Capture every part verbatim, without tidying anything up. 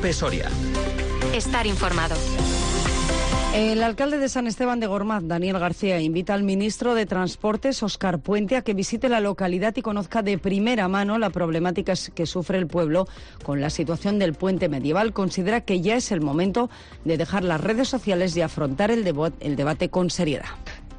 COPE Soria. Estar informado. El alcalde de San Esteban de Gormaz, Daniel García, invita al ministro de Transportes, Óscar Puente, a que visite la localidad y conozca de primera mano la problemática que sufre el pueblo con la situación del puente medieval. Considera que ya es el momento de dejar las redes sociales y afrontar el, debo- el debate con seriedad.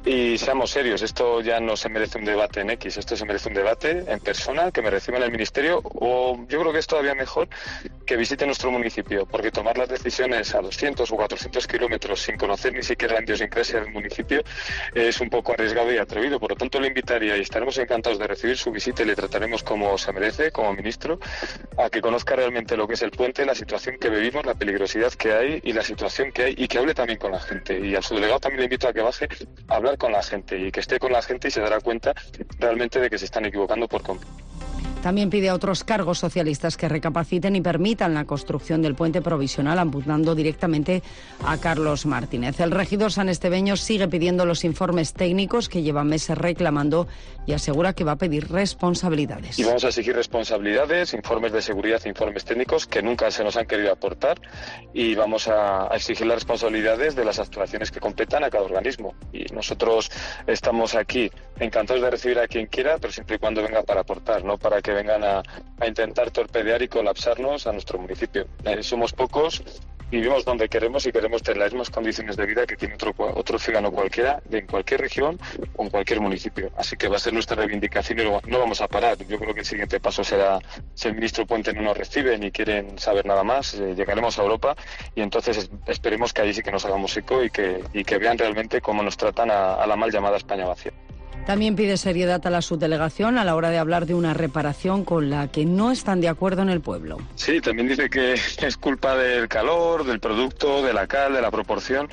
Y seamos serios, esto ya no se merece un debate en X, esto se merece un debate en persona, que me reciban en el ministerio, o yo creo que es todavía mejor que visite nuestro municipio, porque tomar las decisiones a doscientos o cuatrocientos kilómetros sin conocer ni siquiera la idiosincrasia del municipio es un poco arriesgado y atrevido. Por lo tanto, le invitaría y estaremos encantados de recibir su visita y le trataremos como se merece, como ministro, a que conozca realmente lo que es el puente, la situación que vivimos, la peligrosidad que hay y la situación que hay, y que hable también con la gente. Y al subdelegado también le invito a que baje a hablar con la gente y que esté con la gente y se dará cuenta realmente de que se están equivocando por completo. También pide a otros cargos socialistas que recapaciten y permitan la construcción del puente provisional, apuntando directamente a Carlos Martínez. El regidor sanestebeño sigue pidiendo los informes técnicos que lleva meses reclamando y asegura que va a pedir responsabilidades. Y vamos a exigir responsabilidades, informes de seguridad, informes técnicos que nunca se nos han querido aportar, y vamos a, a exigir las responsabilidades de las actuaciones que competan a cada organismo. Y nosotros estamos aquí encantados de recibir a quien quiera, pero siempre y cuando venga para aportar, no para que vengan a, a intentar torpedear y colapsarnos a nuestro municipio. Eh, somos pocos, vivimos donde queremos y queremos tener las mismas condiciones de vida que tiene otro, otro ciudadano cualquiera, de en cualquier región o en cualquier municipio. Así que va a ser nuestra reivindicación y no, no vamos a parar. Yo creo que el siguiente paso será, si el ministro Puente no nos recibe ni quieren saber nada más, eh, llegaremos a Europa y entonces es, esperemos que allí sí que nos hagamos eco y que, y que vean realmente cómo nos tratan a, a la mal llamada España vacía. También pide seriedad a la subdelegación a la hora de hablar de una reparación con la que no están de acuerdo en el pueblo. Sí, también dice que es culpa del calor, del producto, de la cal, de la proporción,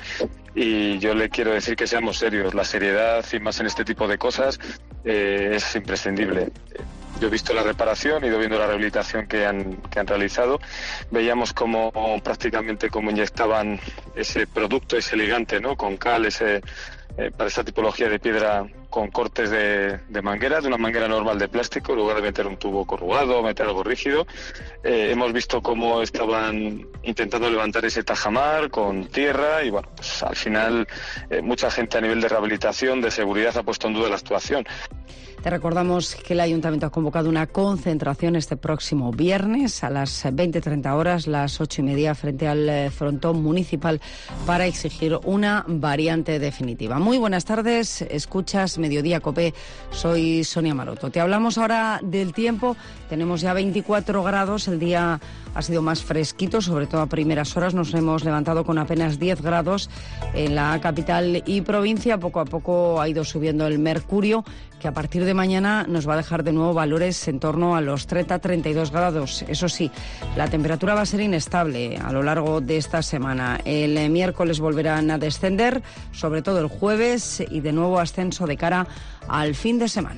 y yo le quiero decir que seamos serios. La seriedad, y más en este tipo de cosas, eh, es imprescindible. Yo he visto la reparación, he ido viendo la rehabilitación que han, que han realizado. Veíamos cómo prácticamente cómo inyectaban ese producto, ese ligante, ¿no?, con cal, ese eh, para esta tipología de piedra, con cortes de, de manguera, de una manguera normal de plástico, en lugar de meter un tubo corrugado, meter algo rígido. Eh, hemos visto cómo estaban intentando levantar ese tajamar con tierra y, bueno, pues al final eh, mucha gente a nivel de rehabilitación, de seguridad, ha puesto en duda la actuación. Te recordamos que el Ayuntamiento ha convocado una concentración este próximo viernes a las veinte treinta horas, las ocho y media, frente al frontón municipal para exigir una variante definitiva. Muy buenas tardes, escuchas Mediodía COPE, soy Sonia Maroto. Te hablamos ahora del tiempo, tenemos ya veinticuatro grados, el día ha sido más fresquito, sobre todo a primeras horas, nos hemos levantado con apenas diez grados en la capital y provincia. Poco a poco ha ido subiendo el mercurio, que a partir de mañana nos va a dejar de nuevo valores en torno a los treinta a treinta y dos grados. Eso sí, la temperatura va a ser inestable a lo largo de esta semana. El miércoles volverán a descender, sobre todo el jueves, y de nuevo ascenso de cara al fin de semana.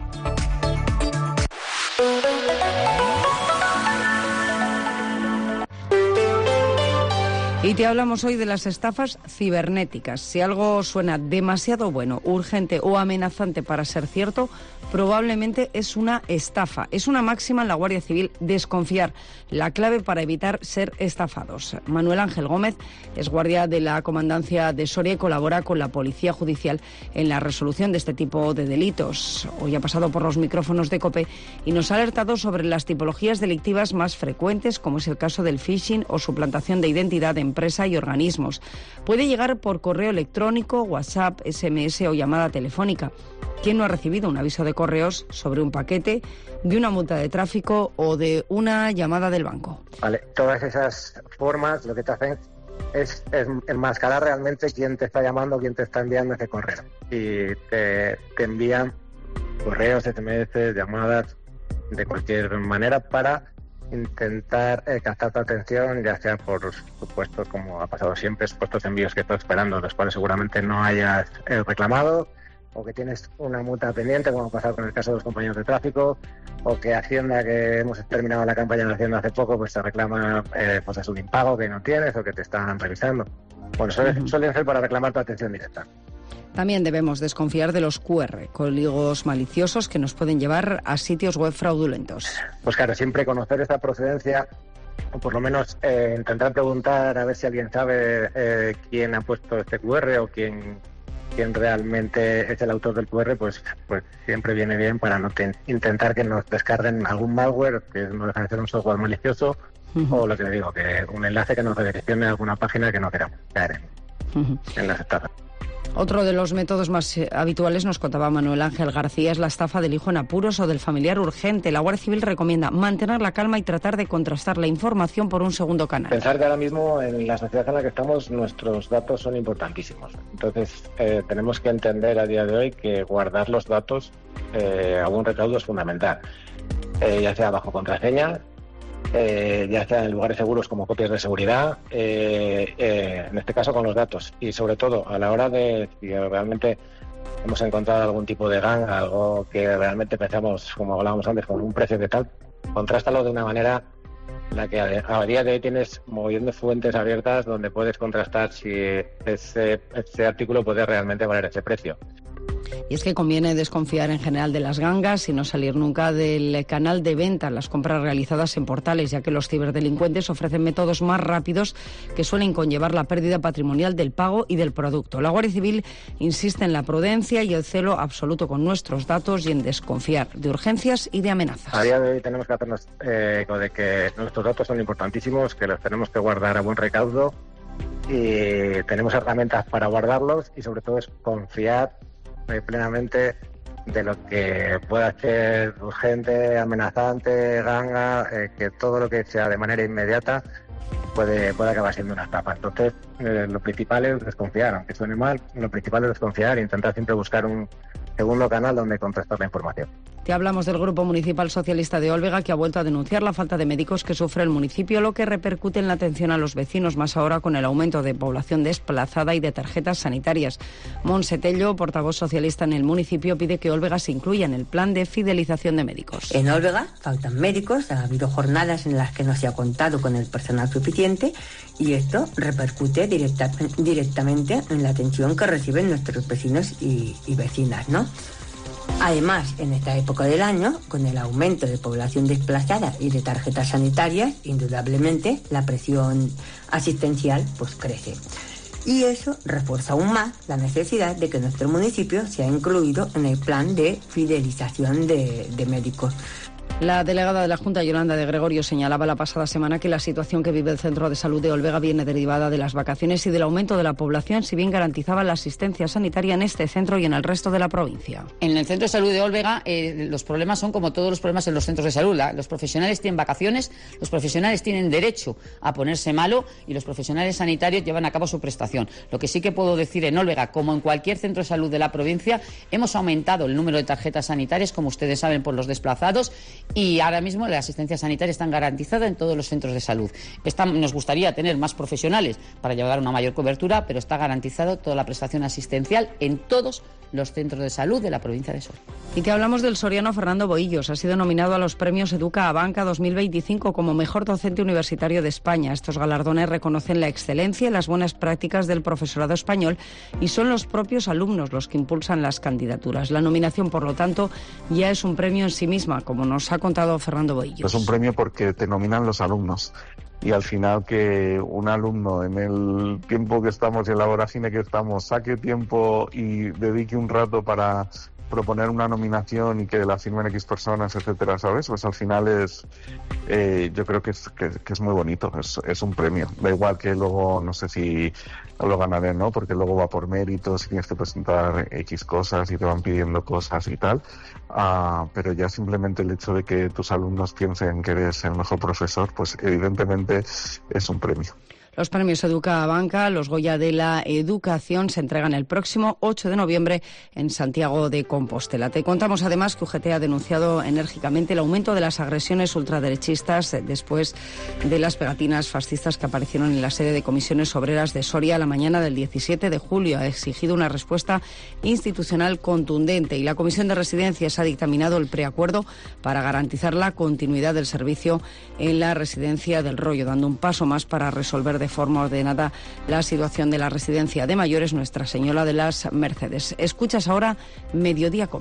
Y te hablamos hoy de las estafas cibernéticas. Si algo suena demasiado bueno, urgente o amenazante para ser cierto, probablemente es una estafa. Es una máxima en la Guardia Civil: desconfiar, la clave para evitar ser estafados. Manuel Ángel Gómez es guardia de la Comandancia de Soria y colabora con la Policía Judicial en la resolución de este tipo de delitos. Hoy ha pasado por los micrófonos de COPE y nos ha alertado sobre las tipologías delictivas más frecuentes, como es el caso del phishing o suplantación de identidad de empresa y organismos. Puede llegar por correo electrónico, WhatsApp, S M S o llamada telefónica. ¿Quién no ha recibido un aviso de correos sobre un paquete, de una multa de tráfico o de una llamada del banco? Vale, todas esas formas lo que te hacen es, es enmascarar realmente quién te está llamando, quién te está enviando ese correo. Y te, te envían correos, S M S, llamadas, de cualquier manera para intentar eh, captar tu atención, ya sea por supuestos, como ha pasado siempre, supuestos envíos que estás esperando, los cuales seguramente no hayas eh, reclamado, o que tienes una multa pendiente, como ha pasado con el caso de los compañeros de tráfico, o que Hacienda, que hemos terminado la campaña de Hacienda hace poco, pues te reclama eh, pues es un impago que no tienes o que te están revisando. Bueno, suelen, suelen ser para reclamar tu atención directa. También debemos desconfiar de los Q R, códigos maliciosos que nos pueden llevar a sitios web fraudulentos. Pues claro, siempre conocer esta procedencia o por lo menos eh, intentar preguntar a ver si alguien sabe eh, quién ha puesto este cu erre o quién, quién realmente es el autor del cu erre, pues, pues siempre viene bien para no te, intentar que nos descarguen algún malware, que no deja de ser un software malicioso, uh-huh. o lo que le digo, que un enlace que nos redireccione a alguna página que no queramos caer en, uh-huh. en las estafas. Otro de los métodos más habituales, nos contaba Manuel Ángel García, es la estafa del hijo en apuros o del familiar urgente. La Guardia Civil recomienda mantener la calma y tratar de contrastar la información por un segundo canal. Pensar que ahora mismo en la sociedad en la que estamos nuestros datos son importantísimos. Entonces eh, tenemos que entender a día de hoy que guardar los datos eh, a buen recaudo es fundamental. Eh, ya sea bajo contraseña, Eh, ya sea en lugares seguros como copias de seguridad, eh, eh, en este caso con los datos, y sobre todo a la hora de si realmente hemos encontrado algún tipo de gang, algo que realmente pensamos, como hablábamos antes, con un precio de tal, contrástalo de una manera en la que a, a día de hoy tienes moviendo fuentes abiertas donde puedes contrastar si ese, ese artículo puede realmente valer ese precio. Y es que conviene desconfiar en general de las gangas y no salir nunca del canal de venta, las compras realizadas en portales, ya que los ciberdelincuentes ofrecen métodos más rápidos que suelen conllevar la pérdida patrimonial del pago y del producto. La Guardia Civil insiste en la prudencia y el celo absoluto con nuestros datos y en desconfiar de urgencias y de amenazas. A día de hoy tenemos que hacernos eh, eco de que nuestros datos son importantísimos, que los tenemos que guardar a buen recaudo y tenemos herramientas para guardarlos y sobre todo es confiar plenamente de lo que pueda ser urgente, amenazante, ganga, eh, que todo lo que sea de manera inmediata puede, puede acabar siendo una estafa. Entonces, eh, lo principal es desconfiar, aunque suene mal, lo principal es desconfiar e intentar siempre buscar un segundo canal donde contrastar la información. Te hablamos del Grupo Municipal Socialista de Olvega, que ha vuelto a denunciar la falta de médicos que sufre el municipio, lo que repercute en la atención a los vecinos, más ahora con el aumento de población desplazada y de tarjetas sanitarias. Montse Tello, portavoz socialista en el municipio, pide que Olvega se incluya en el plan de fidelización de médicos. En Olvega faltan médicos, ha habido jornadas en las que no se ha contado con el personal suficiente y esto repercute directa, directamente en la atención que reciben nuestros vecinos y, y vecinas, ¿no? Además, en esta época del año, con el aumento de población desplazada y de tarjetas sanitarias, indudablemente la presión asistencial pues crece. Y eso refuerza aún más la necesidad de que nuestro municipio sea incluido en el plan de fidelización de, de médicos. La delegada de la Junta, Yolanda de Gregorio, señalaba la pasada semana que la situación que vive el Centro de Salud de Olvega viene derivada de las vacaciones y del aumento de la población, si bien garantizaba la asistencia sanitaria en este centro y en el resto de la provincia. En el Centro de Salud de Olvega eh, los problemas son como todos los problemas en los centros de salud. La, los profesionales tienen vacaciones, los profesionales tienen derecho a ponerse malo y los profesionales sanitarios llevan a cabo su prestación. Lo que sí que puedo decir en Olvega, como en cualquier centro de salud de la provincia, hemos aumentado el número de tarjetas sanitarias, como ustedes saben, por los desplazados. Y ahora mismo la asistencia sanitaria está garantizada en todos los centros de salud. Está, nos gustaría tener más profesionales para llevar una mayor cobertura, pero está garantizado toda la prestación asistencial en todos los centros de salud de la provincia de Soria. Y te hablamos del soriano Fernando Bohillos. Ha sido nominado a los premios Educa Abanca dos mil veinticinco como mejor docente universitario de España. Estos galardones reconocen la excelencia y las buenas prácticas del profesorado español y son los propios alumnos los que impulsan las candidaturas. La nominación, por lo tanto, ya es un premio en sí misma, como nos ha contado Fernando Bohillos. Es un premio porque te nominan los alumnos. Y al final que un alumno en el tiempo que estamos y en la vorágine que estamos saque tiempo y dedique un rato para proponer una nominación y que la firmen X personas, etcétera, ¿sabes? Pues al final es, eh, yo creo que es, que, que es muy bonito, es, es un premio. Da igual que luego, no sé si lo ganaré, ¿no? Porque luego va por méritos y tienes que presentar X cosas y te van pidiendo cosas y tal. Uh, pero ya simplemente el hecho de que tus alumnos piensen que eres el mejor profesor, pues evidentemente es un premio. Los premios Educa Abanca, los Goya de la Educación, se entregan el próximo ocho de noviembre en Santiago de Compostela. Te contamos además que U G T ha denunciado enérgicamente el aumento de las agresiones ultraderechistas después de las pegatinas fascistas que aparecieron en la sede de Comisiones Obreras de Soria la mañana del diecisiete de julio. Ha exigido una respuesta institucional contundente y la Comisión de Residencias ha dictaminado el preacuerdo para garantizar la continuidad del servicio en la residencia del Rollo, dando un paso más para resolver de de forma ordenada la situación de la residencia de mayores Nuestra Señora de las Mercedes. Escuchas ahora Mediodía Cope.